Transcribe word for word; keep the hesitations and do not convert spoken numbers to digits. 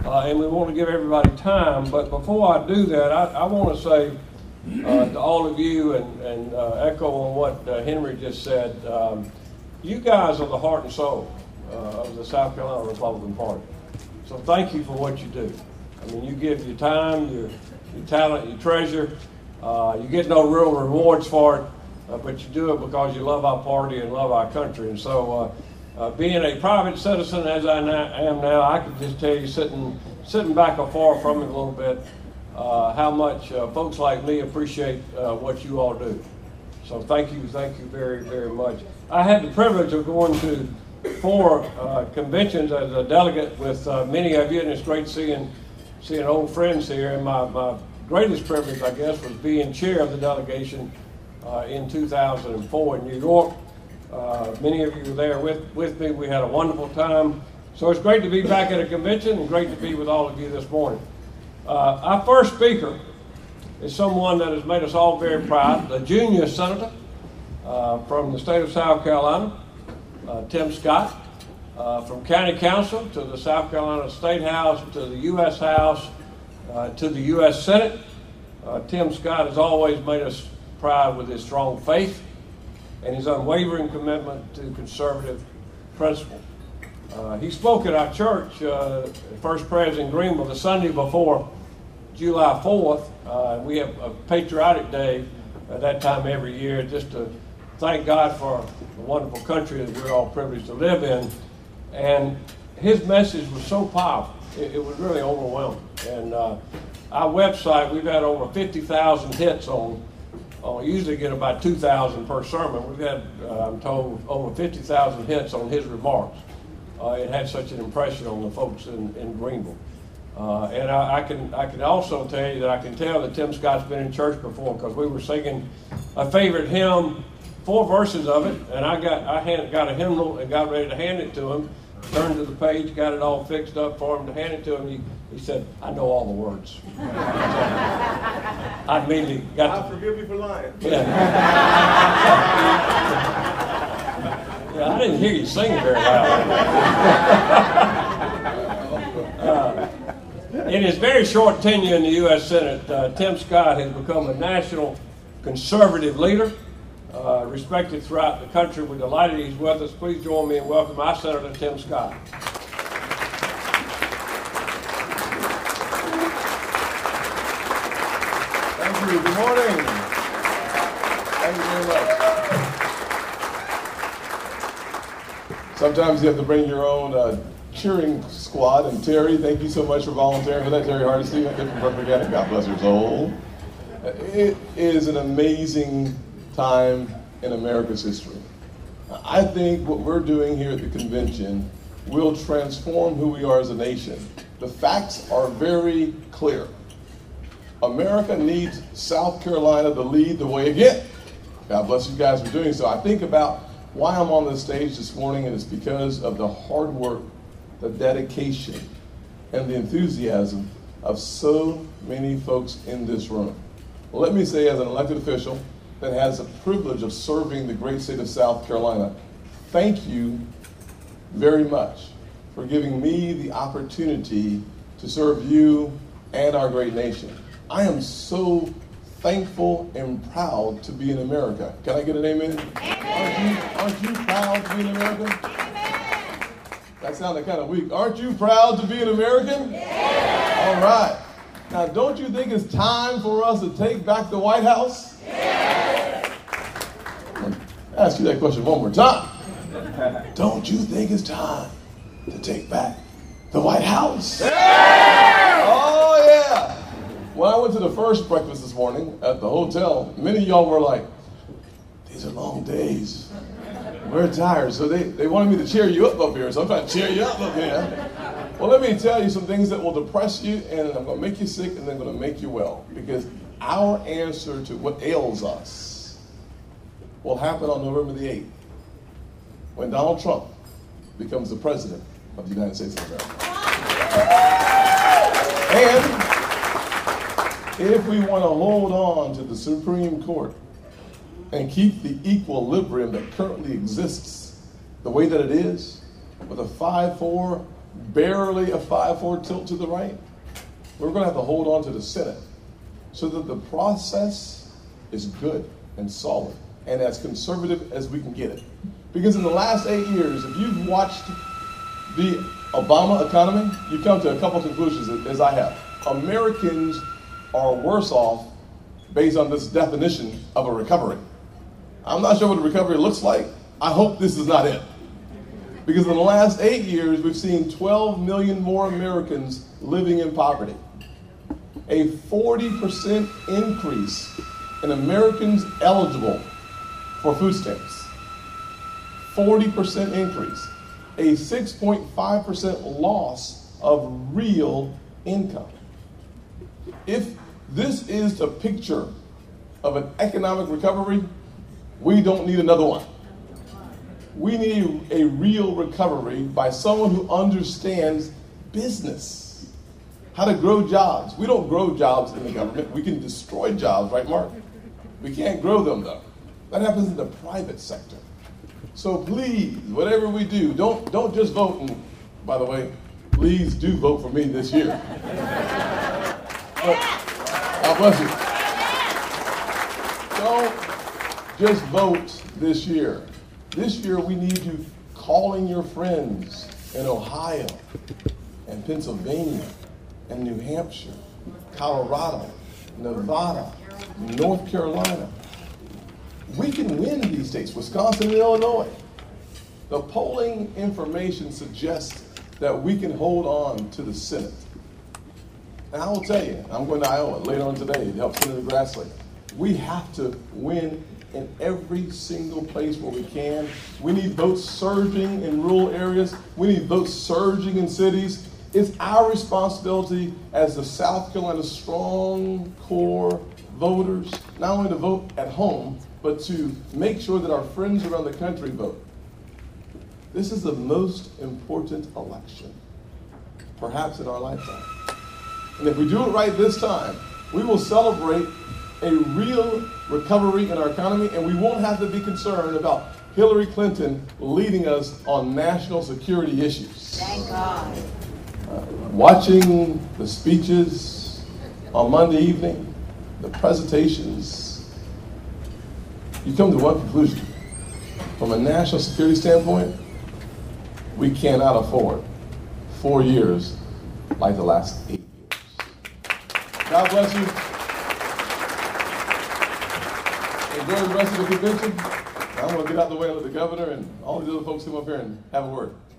uh, and we want to give everybody time. But before I do that, I, I want to say uh, to all of you and, and uh, echo on what uh, Henry just said, um, you guys are the heart and soul uh, of the South Carolina Republican Party. So thank you for what you do. I mean, you give your time, your, your talent, your treasure. Uh, you get no real rewards for it, uh, but you do it because you love our party and love our country. And so uh, uh, being a private citizen, as I na- am now, I can just tell you, sitting, sitting back afar from it a little bit, uh, how much uh, folks like me appreciate uh, what you all do. So thank you, thank you very, very much. I had the privilege of going to four uh, conventions as a delegate with uh, many of you, and it's great seeing seeing old friends here. And my, my greatest privilege, I guess, was being chair of the delegation uh, in two thousand four in New York. Uh, many of you were there with, with me. We had a wonderful time. So it's great to be back at a convention and great to be with all of you this morning. Uh, our first speaker is someone that has made us all very proud, the junior senator uh, from the state of South Carolina, uh, Tim Scott, uh, from county council to the South Carolina State House to the U S House uh, to the U S Senate. Uh, Tim Scott has always made us proud with his strong faith and his unwavering commitment to conservative principle. Uh, he spoke at our church, uh, First Prayers in Greenville, the Sunday before July fourth. Uh, we have a patriotic day at that time every year just to thank God for the wonderful country that we're all privileged to live in. And his message was so powerful, it, it was really overwhelming. And uh, our website, we've had over fifty thousand hits on, uh, usually get about two thousand per sermon. We've had, uh, I'm told, over fifty thousand hits on his remarks. Uh, it had such an impression on the folks in, in Greenville. Uh, and I, I can I can also tell you that I can tell that Tim Scott's been in church before, because we were singing a favorite hymn, four verses of it, and I got I had, got a hymnal and got ready to hand it to him. Turned to the page, got it all fixed up for him to hand it to him. He, he said, "I know all the words." So I immediately got. I'll forgive you for lying. Yeah. Yeah, I didn't hear you sing very loud. uh, in his very short tenure in the U S Senate, uh, Tim Scott has become a national conservative leader, uh, respected throughout the country. We're delighted he's with us. Please join me in welcoming our Senator Tim Scott. Thank you. Good morning. Thank you very much. Sometimes you have to bring your own uh, cheering squad. And Terry, thank you so much for volunteering for that. Terry Hardesty, I from Propaganda. God bless her soul. It is an amazing time in America's history. I think what we're doing here at the convention will transform who we are as a nation. The facts are very clear. America needs South Carolina to lead the way again. God bless you guys for doing so. I think about why I'm on this stage this morning, and it's because of the hard work, the dedication, and the enthusiasm of so many folks in this room. Well, let me say, as an elected official that has the privilege of serving the great state of South Carolina, thank you very much for giving me the opportunity to serve you and our great nation. I am so thankful and proud to be in America. Can I get an amen? Aren't you, aren't you proud to be an American? Amen. That sounded kind of weak. Aren't you proud to be an American? Yeah. All right. Now, don't you think it's time for us to take back the White House? Yeah. I'll ask you that question one more time. Don't you think it's time to take back the White House? Yeah. Oh, yeah. When I went to the first breakfast this morning at the hotel, many of y'all were like, "These are long days. We're tired." So they, they wanted me to cheer you up up here. So I'm trying to cheer you up up here. Well, let me tell you some things that will depress you, and I'm going to make you sick, and then I'm going to make you well. Because our answer to what ails us will happen on November the eighth, when Donald Trump becomes the president of the United States of America. And if we want to hold on to the Supreme Court and keep the equilibrium that currently exists the way that it is, with a five four barely a five four tilt to the right, we're going to have to hold on to the Senate so that the process is good and solid and as conservative as we can get it. Because in the last eight years, if you've watched the Obama economy, you come to a couple of conclusions, as I have. Americans are worse off based on this definition of a recovery. I'm not sure what a recovery looks like. I hope this is not it. Because in the last eight years, we've seen twelve million more Americans living in poverty. A forty percent increase in Americans eligible for food stamps. forty percent increase. A six point five percent loss of real income. If this is the picture of an economic recovery, we don't need another one. We need a real recovery by someone who understands business, how to grow jobs. We don't grow jobs in the government. We can destroy jobs, right, Mark? We can't grow them, though. That happens in the private sector. So please, whatever we do, don't, don't just vote. And by the way, please do vote for me this year. But, God bless you. Don't just vote this year. This year we need you calling your friends in Ohio and Pennsylvania and New Hampshire, Colorado, Nevada, North Carolina. We can win these states, Wisconsin and Illinois. The polling information suggests that we can hold on to the Senate. And I will tell you, I'm going to Iowa later on today to help Senator Grassley. We have to win in every single place where we can. We need votes surging in rural areas. We need votes surging in cities. It's our responsibility as the South Carolina strong core voters, not only to vote at home, but to make sure that our friends around the country vote. This is the most important election, perhaps in our lifetime. And if we do it right this time, we will celebrate a real recovery in our economy, and we won't have to be concerned about Hillary Clinton leading us on national security issues. Thank God. Uh, watching the speeches on Monday evening, the presentations, you come to one conclusion. From a national security standpoint, we cannot afford four years like the last eight years. God bless you. Enjoy the rest of the convention. I'm going to get out of the way and let the governor and all these other folks come up here and have a word.